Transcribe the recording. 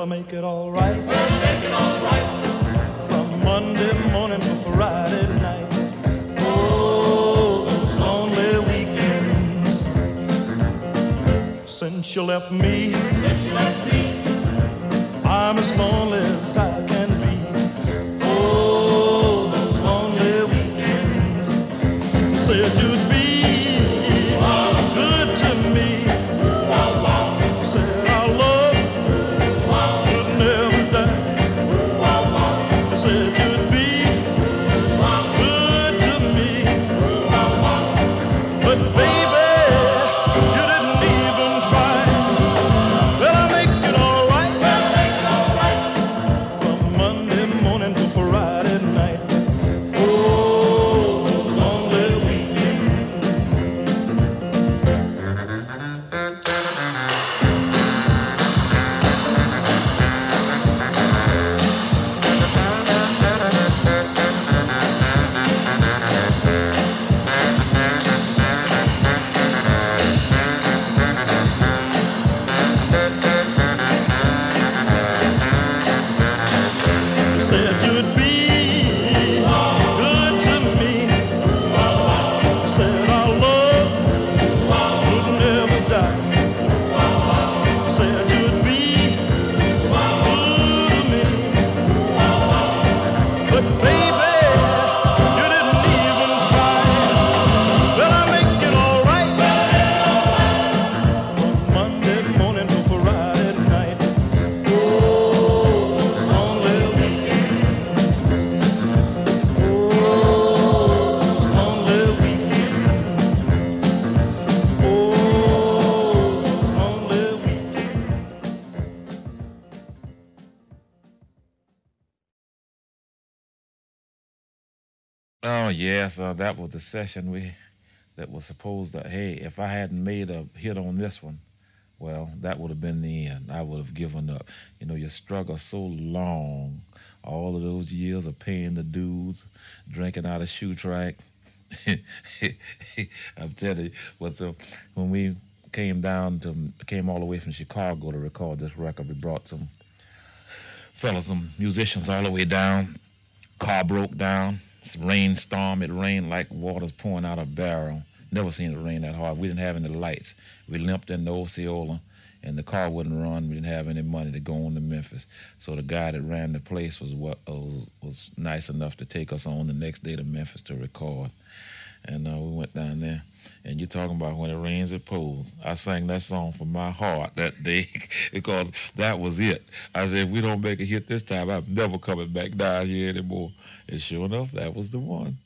I make it all right? We'll make it all right. From Monday morning to Friday night. Oh, those lonely weekends. Since you left me, I'm as lonely as I can be. Oh, those lonely weekends. You said you'd be good to me. You said our love would never die. You said you'd be good to me. But baby, you didn't even try. Well, I make it all right. From Monday morning to Friday night. Oh, those lonely weekends. You said you'd be good to me. You said our love would never die. You said you'd be good to me. But baby, you didn't even try. Well, I make it all right. From Monday morning to Friday night. Oh, lonely weekend. Oh, lonely weekend. Oh, lonely weekend. Oh yes, that was the session that was supposed to. Hey, if I hadn't made a hit on this one, well, that would have been the end. I would have given up. You know, you struggle so long, all of those years of paying the dues, drinking out of shoe track. I'm telling you, but when we came all the way from Chicago to record this record, we brought some fellas, some musicians all the way down. Car broke down. It's a rainstorm. It rained like water's pouring out of a barrel. Never seen it rain that hard. We didn't have any lights. We limped into Osceola, and the car wouldn't run. We didn't have any money to go on to Memphis. So the guy that ran the place was nice enough to take us on the next day to Memphis to record. And we went down there. And you're talking about when it rains, it pours. I sang that song from my heart that day because that was it. I said, if we don't make a hit this time, I'm never coming back down here anymore. And sure enough, that was the one.